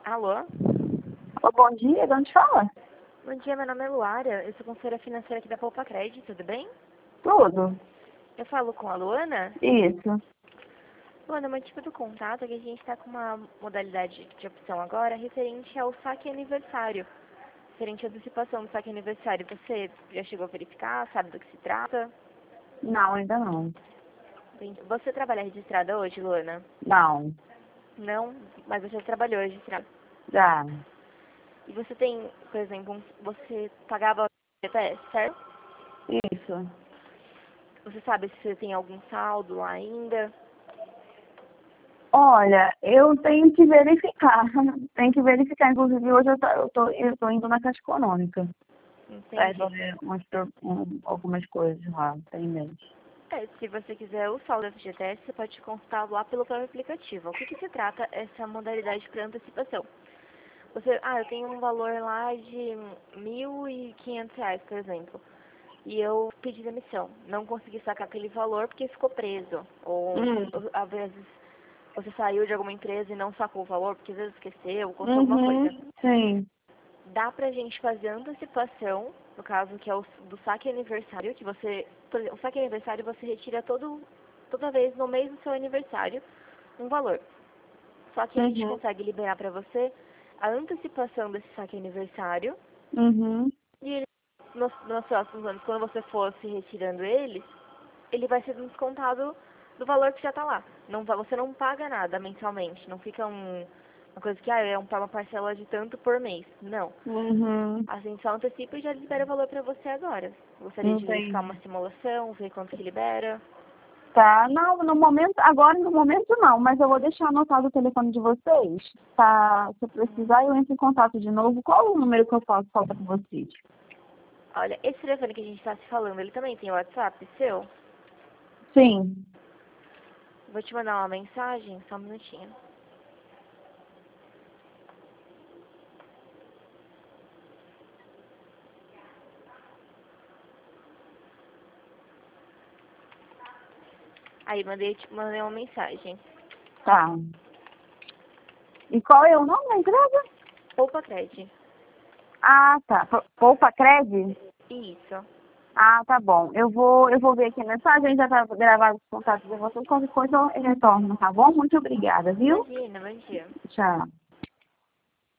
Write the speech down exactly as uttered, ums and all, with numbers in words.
Alô? Ô, bom dia, de onde fala? Bom dia, meu nome é Luara, eu sou consultora financeira aqui da Poupa Crédito, tudo bem? Tudo. Eu falo com a Luana. Isso. Luana, o motivo do contato é que a gente está com uma modalidade de opção agora referente ao saque aniversário. Referente à antecipação do saque aniversário. Você já chegou a verificar? Sabe do que se trata? Não, ainda não. Entendi. Você trabalha registrada hoje, Luana? Não. Não, mas você trabalhou registrada. Já. E você tem, por exemplo, um- você pagava F G T S, certo? Isso. Você sabe se você tem algum saldo lá ainda? Olha, eu tenho que verificar. Tenho que verificar. Inclusive, hoje eu tô, eu tô, eu tô indo na Caixa Econômica para Entendi. resolver umas, pro- um, algumas coisas lá, tem em mente. É, se você quiser o saldo F G T S, você pode consultar lá pelo próprio aplicativo. O que, que se trata essa modalidade para antecipação? Você, ah, eu tenho um valor lá de mil e quinhentos reais, por exemplo, e eu pedi demissão. Não consegui sacar aquele valor porque ficou preso. Ou, Hum. ou, às vezes, você saiu de alguma empresa e não sacou o valor porque às vezes esqueceu, aconteceu alguma coisa. Uhum. Sim. Dá pra gente fazer a antecipação, no caso que é o do saque aniversário, que você, por exemplo, o saque aniversário você retira todo, toda vez no mês do seu aniversário um valor. Só que a gente Uhum. consegue liberar pra você a antecipação desse saque aniversário Uhum. e ele, nos, nos próximos anos, quando você for se retirando ele, ele vai ser descontado do valor que já tá lá. Não, va- você não paga nada mensalmente, não fica um, uma coisa que ah, é um- uma parcela de tanto por mês. Não. Uhum. A gente só antecipa e já libera o valor pra você agora. Gostaria de verificar uma Entendi. simulação, ver quanto que libera. Tá, não, no momento, agora no momento não, mas eu vou deixar anotado o telefone de vocês, tá? Se eu precisar, eu entro em contato de novo. Qual o número que eu posso falar com vocês? Olha, esse telefone que a gente tá se falando, ele também tem WhatsApp seu? Sim, Vou te mandar uma mensagem, só um minutinho. Aí, mandei, te mandei uma mensagem. tá. E qual é o nome da empresa? Poupa Cred. Ah, tá. P- Poupa Cred? Isso. Ah, tá bom. Eu vou, eu vou ver aqui a mensagem, já tá gravado os contatos de vocês. Qualquer coisa eu retorno, tá bom? Muito obrigada, viu? Imagina, bom dia. Tchau.